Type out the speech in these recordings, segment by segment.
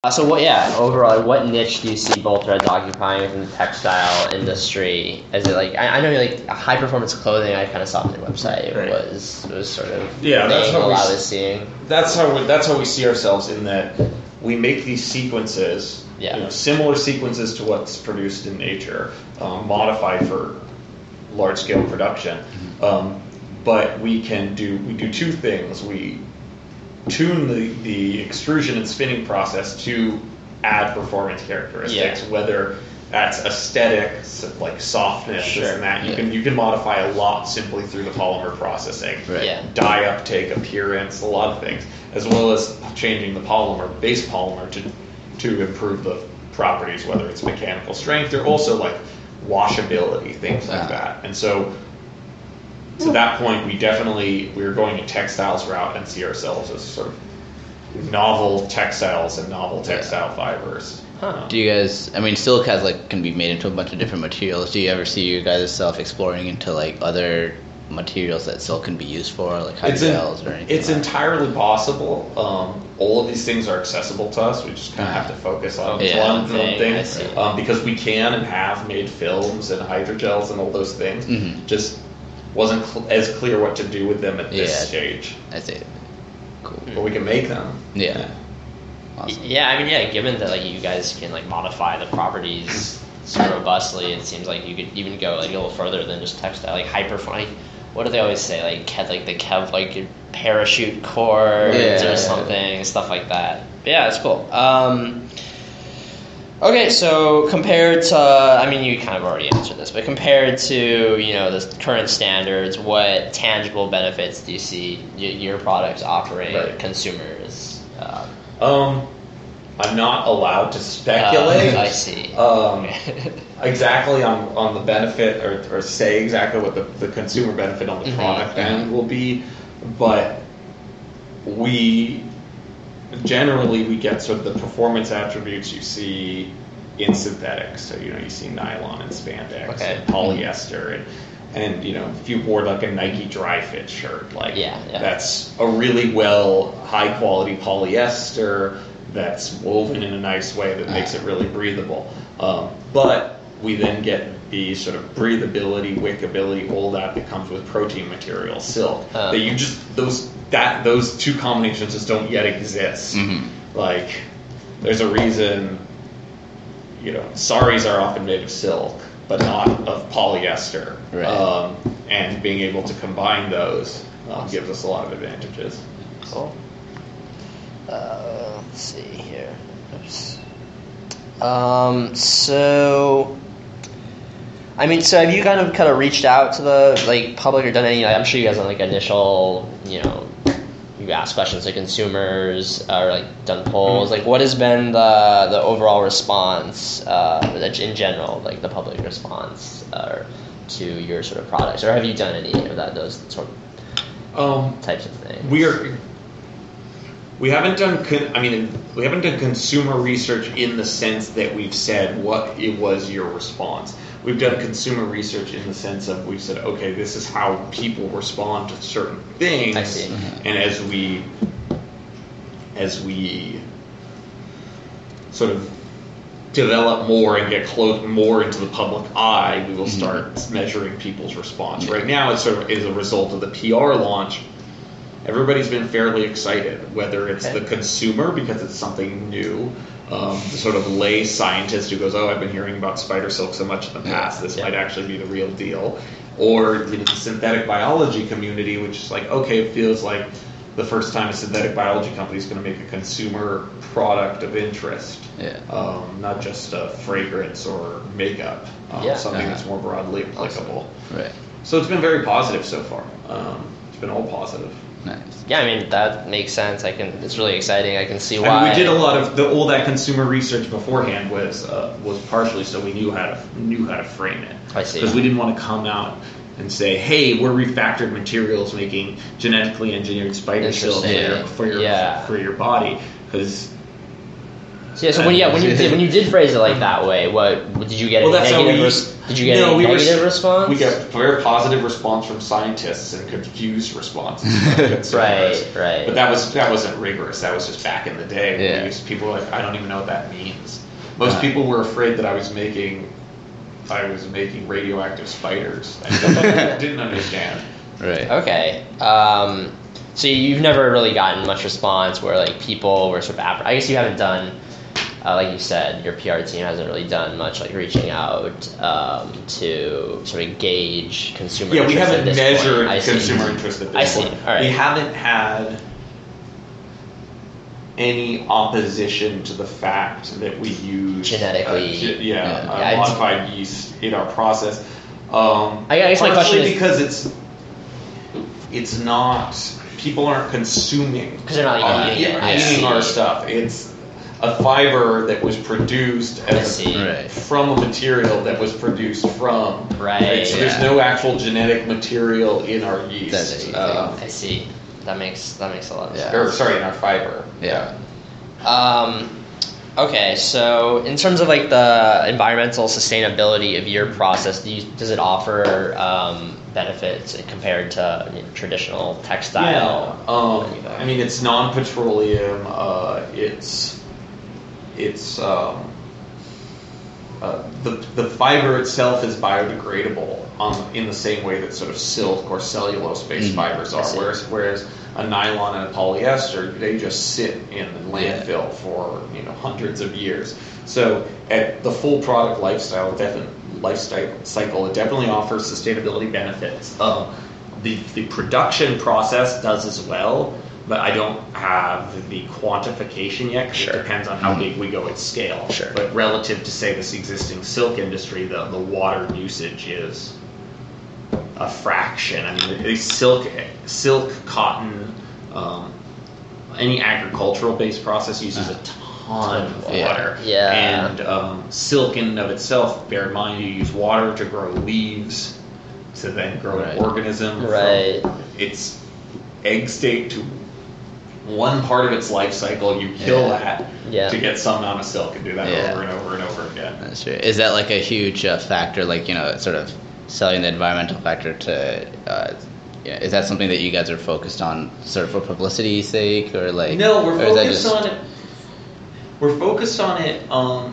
So what? Yeah, overall, what niche do you see Bolt Threads occupying within the textile industry? Is it like I know like high performance clothing? I kind of saw on their website. It was sort of that's how I was seeing. That's how we see ourselves in that we make these sequences, similar sequences to what's produced in nature, modified for large scale production. But we do two things. We tune the extrusion and spinning process to add performance characteristics, whether that's aesthetics, like softness, this and that. You can modify a lot simply through the polymer processing. Dye uptake, appearance, a lot of things, as well as changing the base polymer to improve the properties, whether it's mechanical strength or also like washability, things like that. And so to that point, we're going a textiles route and see ourselves as sort of novel textiles and novel textile fibers. Do you guys? I mean, silk can be made into a bunch of different materials. Do you ever see you guys self exploring into like other materials that silk can be used for, like hydrogels or anything? It's entirely possible. All of these things are accessible to us. We just kind of have to focus on one thing because we can and have made films and hydrogels and all those things. Just wasn't as clear what to do with them at this stage. I see. Cool. But we can make them. Yeah. Awesome. Yeah, I mean, given that like you guys can like modify the properties so robustly, it seems like you could even go like a little further than just textile, like like what do they always say, like like parachute cords or something, stuff like that. But yeah, it's cool. Okay, so compared to, I mean, you kind of already answered this, but compared to, the current standards, what tangible benefits do you see your products offering consumers? I'm not allowed to speculate. I see. Exactly on the benefit or say exactly what the consumer benefit on the product end will be, but we get sort of the performance attributes you see in synthetics. So you see nylon and spandex and polyester and if you wore like a Nike dry fit shirt, that's a really high quality polyester that's woven in a nice way that makes it really breathable. But we then get the sort of breathability, wickability, all that comes with protein material, silk. That those two combinations just don't yet exist. Like, there's a reason, saris are often made of silk, but not of polyester. Right. And being able to combine those gives us a lot of advantages. Cool. Let's see here. Oops. So have you kind of reached out to the public or done any? I'm sure you guys done initial, you ask questions to consumers or done polls. What has been the overall response in general, the public response to your sort of products, or have you done any of those sort of types of things? We haven't done consumer research in the sense that we've said what it was your response. We've done consumer research in the sense of we've said, okay, this is how people respond to certain things. I see. And as we sort of develop more and get more into the public eye, we will start measuring people's response. Right now, it's sort of as a result of the PR launch. Everybody's been fairly excited, whether it's the consumer because it's something new, the sort of lay scientist who goes, I've been hearing about spider silk so much in the past, this might actually be the real deal, or the synthetic biology community, which is it feels like the first time a synthetic biology company is going to make a consumer product of interest, not just a fragrance or makeup, something that's more broadly applicable. Right. So it's been very positive so far. It's been all positive. Nice. Yeah, I mean that makes sense. It's really exciting. I can see why. And we did a lot of all that consumer research beforehand was partially so we knew how to frame it. I see. Because we didn't want to come out and say, "Hey, we're refactored materials making genetically engineered spider silk for your body," because So, when you did phrase it like that way, what did you get? Did you get any negative response? We got very positive response from scientists and confused responses from consumers. Right. But that wasn't rigorous. That was just back in the day. Yeah. People were like, I don't even know what that means. Most people were afraid that I was making radioactive spiders. I didn't understand. Right. Okay. So you've never really gotten much response where like people were sort of I guess you haven't done. Like you said, your PR team hasn't really done much like reaching out to sort of gauge consumer interest. We haven't measured consumer interest at this point. I see. All right. We haven't had any opposition to the fact that we use genetically modified yeast in our process. I guess my question is because it's not, people aren't consuming because they're not eating our stuff. It's a fiber that was produced from a material that was produced from. Right. So there's no actual genetic material in our yeast. I see. That makes a lot of sense. Or sorry, in our fiber. Yeah. Okay, so in terms of like the environmental sustainability of your process, does it offer benefits compared to traditional textile? Yeah. I mean, it's non-petroleum. The fiber itself is biodegradable in the same way that sort of silk or cellulose-based fibers are. Whereas a nylon and a polyester, they just sit in the landfill for hundreds of years. So at the full product life cycle, it definitely offers sustainability benefits. The production process does as well. But I don't have the quantification yet because it depends on how big we go at scale. Sure. But relative to, say, this existing silk industry, the water usage is a fraction. I mean, the silk, cotton, any agricultural-based process uses a ton of water. Yeah. And silk in and of itself, bear in mind, you use water to grow leaves, to then grow an organism. Right. From its egg state to one part of its life cycle, you kill that to get some amount of silk and do that over and over and over again. That's true. Is that like a huge factor, like, sort of selling the environmental factor to, is that something that you guys are focused on sort of for publicity's sake or like? No, we're focused on it. We're focused on it,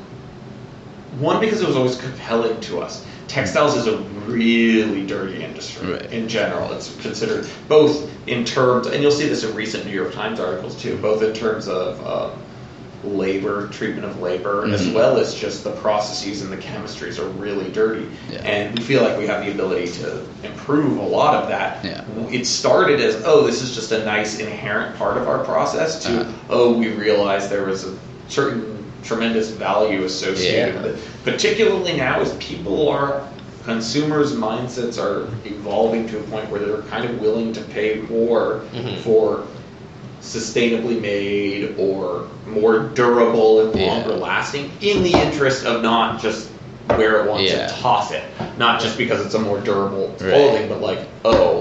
one, because it was always compelling to us. Textiles is a really dirty industry in general. It's considered both in terms, and you'll see this in recent New York Times articles too, both in terms of labor, treatment of labor, as well as just the processes and the chemistries are really dirty. Yeah. And we feel like we have the ability to improve a lot of that. Yeah. It started as, this is just a nice inherent part of our process, to, we realized there was a certain tremendous value associated with it. Particularly now, as consumers' mindsets are evolving to a point where they're kind of willing to pay more for sustainably made or more durable and longer lasting, in the interest of not just where it wants to toss it, not just because it's a more durable clothing, but like,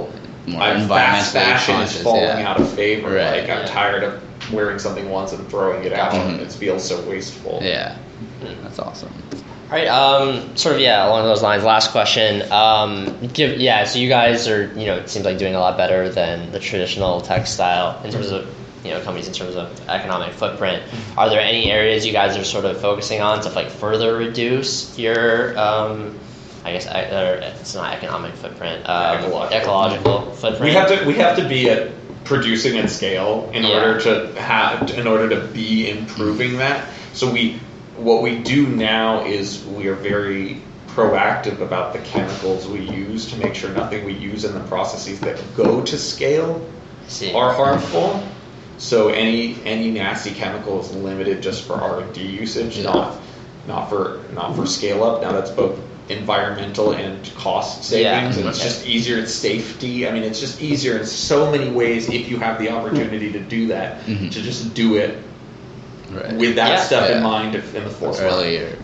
fast fashion is falling out of favor. Like, I'm tired of wearing something once and throwing it out. It feels so wasteful. Yeah, that's awesome. All right, along those lines, last question. So you guys are, it seems like doing a lot better than the traditional textile in terms of, companies in terms of economic footprint. Are there any areas you guys are sort of focusing on to like further reduce your, it's not economic footprint, ecological footprint? We have to be at producing at scale in order to be improving that. So what we do now is we are very proactive about the chemicals we use to make sure nothing we use in the processes that go to scale are harmful. So any nasty chemical is limited just for R&D usage, not for scale up. Now that's both environmental and cost savings, and it's just easier. It's safety. I mean, it's just easier in so many ways if you have the opportunity to do that, to just do it with that stuff in mind in the forefront. Earlier.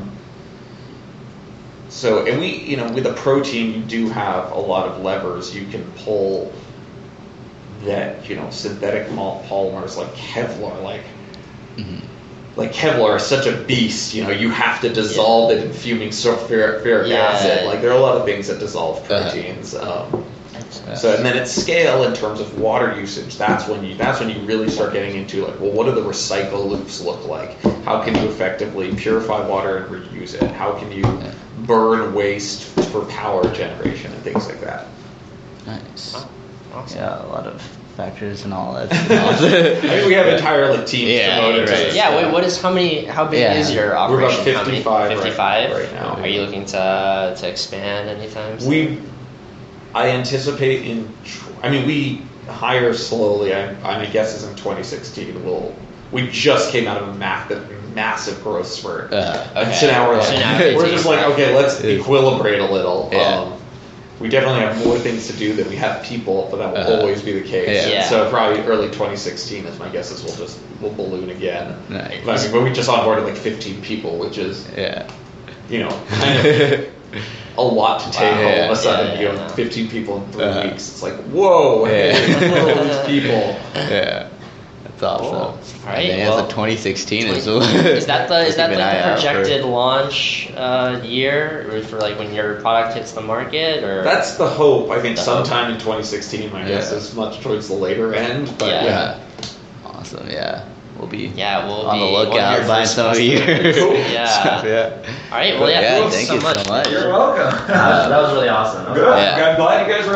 So, and we, with a protein, you do have a lot of levers you can pull that, synthetic polymers like Kevlar, like Kevlar is such a beast. You know, you have to dissolve it in fuming sulfuric acid. Like there are a lot of things that dissolve proteins. So and then at scale in terms of water usage, that's when you really start getting into like, well, what do the recycle loops look like? How can you effectively purify water and reuse it? How can you burn waste for power generation and things like that? Nice. Awesome. Yeah, a lot of factors and all that. I mean, we have entire like teams devoted to this. Yeah. Wait. How big is your operation? We're about 55. 55 right now. Are you looking to expand anytime soon? I anticipate we hire slowly. My guess is in 2016 we just came out of a massive growth spurt. And so now we're just like, okay, let's equilibrate a little. Yeah. We definitely have more things to do than we have people, but that will always be the case. Yeah. So probably early 2016 is my guess is we'll balloon again. Nice. But we just onboarded like 15 people, which is kind of a lot to take all of a sudden. 15 people in 3 weeks. It's like, whoa, all these people. Yeah. That's awesome. Cool. All right. And well, 2016 is that the projected launch year for like when your product hits the market, or that's the hope. I think sometime in 2016. My guess is much towards the later end. But awesome. Yeah. We'll be we'll on be the lookout by some of you. Cool. Yeah. All right. Well, thank you so much. You're welcome. That was really awesome. Good. I'm glad you guys were